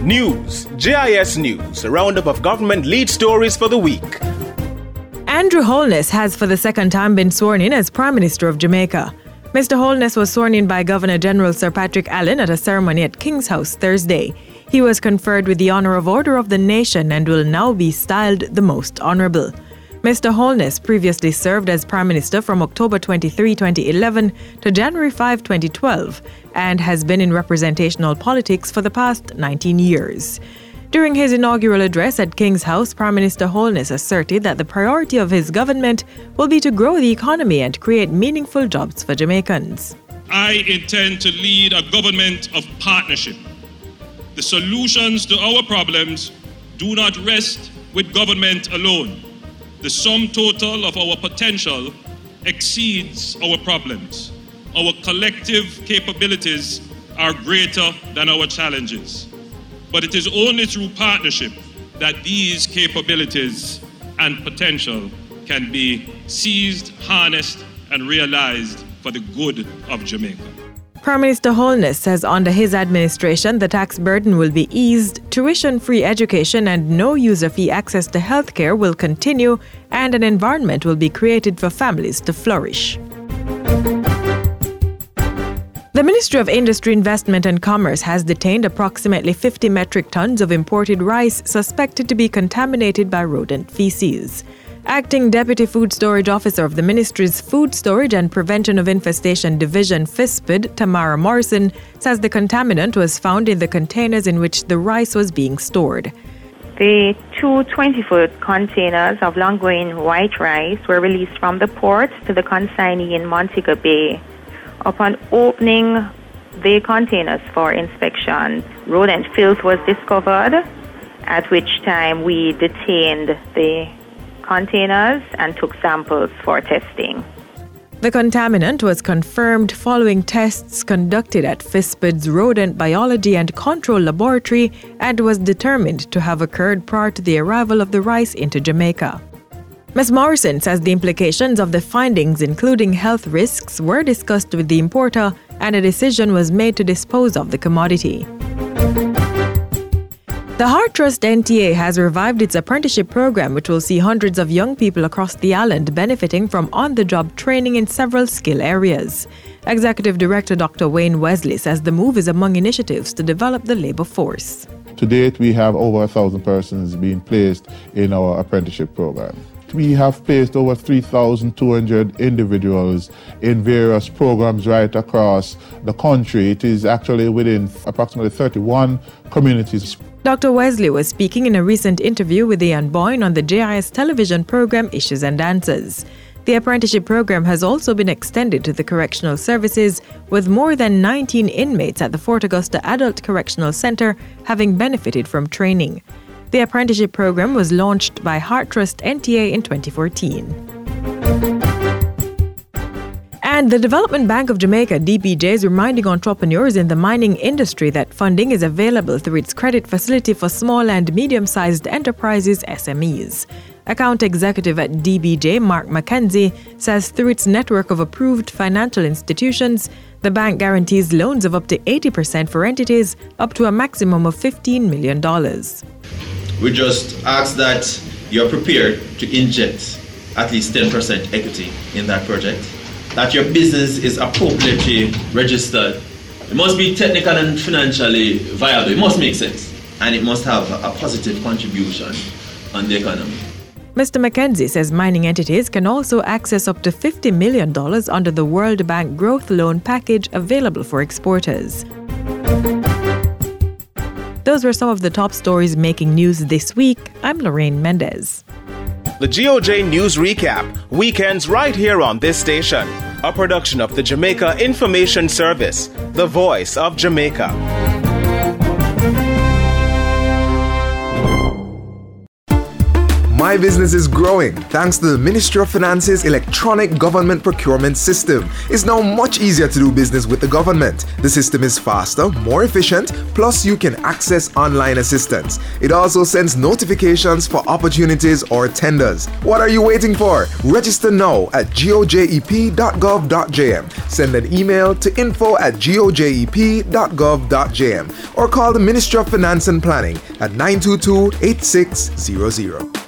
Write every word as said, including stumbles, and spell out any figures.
News, J I S News, a roundup of government lead stories for the week. Andrew Holness has for the second time been sworn in as Prime Minister of Jamaica. Mister Holness was sworn in by Governor General Sir Patrick Allen at a ceremony at King's House Thursday. He was conferred with the Honour of Order of the Nation and will now be styled the Most Honourable. Mister Holness previously served as Prime Minister from October twenty-third, twenty eleven to January fifth, twenty twelve and has been in representational politics for the past nineteen years. During his inaugural address at King's House, Prime Minister Holness asserted that the priority of his government will be to grow the economy and create meaningful jobs for Jamaicans. I intend to lead a government of partnership. The solutions to our problems do not rest with government alone. The sum total of our potential exceeds our problems. Our collective capabilities are greater than our challenges. But it is only through partnership that these capabilities and potential can be seized, harnessed, and realized for the good of Jamaica. Prime Minister Holness says under his administration, the tax burden will be eased, tuition-free education and no user fee access to healthcare will continue, and an environment will be created for families to flourish. The Ministry of Industry, Investment and Commerce has detained approximately fifty metric tons of imported rice suspected to be contaminated by rodent feces. Acting Deputy Food Storage Officer of the Ministry's Food Storage and Prevention of Infestation Division, FISPID, Tamara Morrison, says the contaminant was found in the containers in which the rice was being stored. The two twenty-foot containers of long-grain white rice were released from the port to the consignee in Montego Bay. Upon opening the containers for inspection, rodent filth was discovered, at which time we detained the containers and took samples for testing. The contaminant was confirmed following tests conducted at FISPID's Rodent Biology and Control Laboratory and was determined to have occurred prior to the arrival of the rice into Jamaica. Miz Morrison says the implications of the findings, including health risks, were discussed with the importer and a decision was made to dispose of the commodity. The Heart Trust N T A has revived its apprenticeship program, which will see hundreds of young people across the island benefiting from on-the-job training in several skill areas. Executive Director Doctor Wayne Wesley says the move is among initiatives to develop the labor force. To date, we have over a thousand persons being placed in our apprenticeship program. We have placed over three thousand two hundred individuals in various programs right across the country. It is actually within approximately thirty-one communities. Doctor Wesley was speaking in a recent interview with Ian Boyne on the J I S television program Issues and Answers. The apprenticeship program has also been extended to the correctional services, with more than nineteen inmates at the Fort Augusta Adult Correctional Center having benefited from training. The apprenticeship program was launched by Heart Trust N T A in twenty fourteen. And the Development Bank of Jamaica, D B J, is reminding entrepreneurs in the mining industry that funding is available through its credit facility for small and medium-sized enterprises, S M Es. Account executive at D B J, Mark McKenzie, says through its network of approved financial institutions, the bank guarantees loans of up to eighty percent for entities up to a maximum of fifteen million dollars. We just ask that you're prepared to inject at least ten percent equity in that project, that your business is appropriately registered. It must be technical and financially viable. It must make sense. And it must have a positive contribution on the economy. Mister McKenzie says mining entities can also access up to fifty million dollars under the World Bank Growth Loan Package available for exporters. Those were some of the top stories making news this week. I'm Lorraine Mendez. The G O J News Recap, weekends right here on this station. A production of the Jamaica Information Service, the voice of Jamaica. My business is growing thanks to the Ministry of Finance's electronic government procurement system. It's now much easier to do business with the government. The system is faster, more efficient, plus you can access online assistance. It also sends notifications for opportunities or tenders. What are you waiting for? Register now at gojep dot gov dot j m. Send an email to info at gojep dot gov dot j m or call the Ministry of Finance and Planning at nine two two, eight six zero zero.